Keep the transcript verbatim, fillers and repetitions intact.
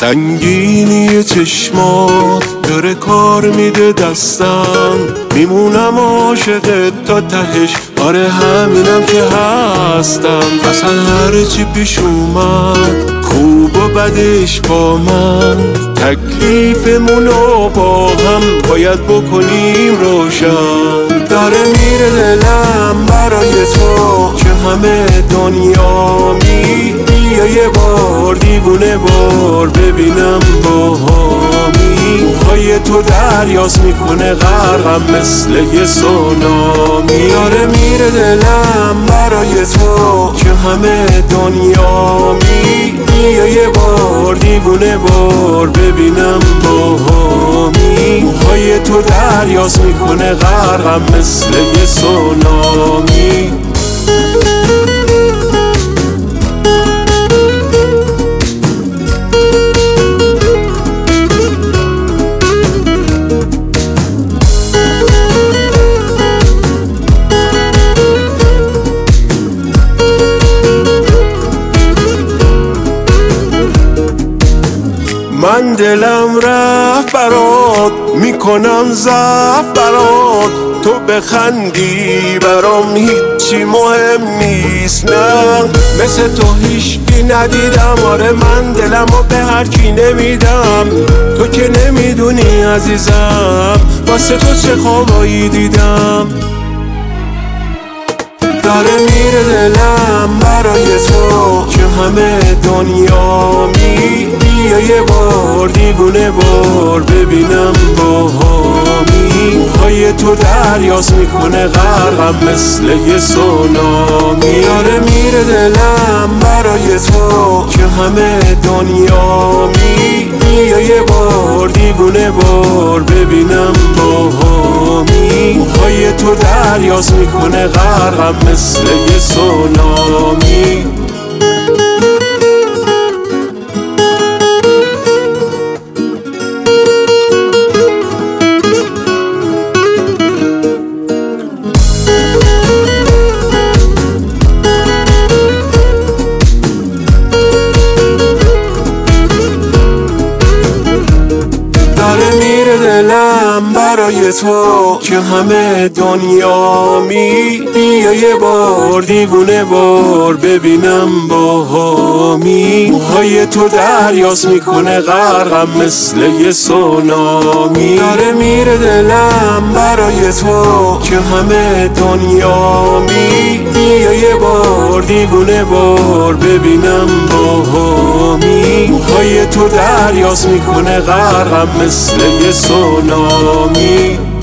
سنگینی چشمات داره کار میده دستم، میمونم عاشق تا تهش، آره همینم که هستم. اصلا هرچی پیش اومد خوب و بدش با من، تکلیفمونو با هم باید بکنیم روشن. داره میره دلم برای تو که همه دنیا می، بیا یه بار دیوونه بار ببینم باهامی. موهای تو دریاست میکنه غرقم مثل یه سونامی. داره میره دلم برای تو که همه دنیا می، بیا یه بار دیوونه بار ببینم باهامی. موهای تو دریاست میکنه غرقم مثل یه سونامی. من دلم رفت برات، میکنم ضعف برات، تو بخندی برام هیچی مهم نیست. نه مثل تو هیچکی ندیدم، آره من دلمو به هر کی نمیدم. تو که نمیدونی عزیزم واسه تو چه خوابایی دیدم. داره میره دلم برای تو که همه دنیا می، بیا یه بار دیوونه بار ببینم باهامی. موهای تو دریاست میکنه غرقم مثل یه سونامی. داره میره دلم برای تو که همه دنیا می، بیا یه بار دیوونه بار ببینم باهامی. موهای تو دریاست میکنه غرقم مثل یه سونامی. دلم برای تو که همه دنیا می، بیا یه بار دیوونه بار ببینم باهامی. موهای تو دریاست میکنه غرقم مثل یه سونامی. داره میره دلم برای تو که همه دنیا می، بیا یه بار دیوونه بار ببینم باهامی. موهای تو دریاست میکنه غرقم مثل یه سونامی.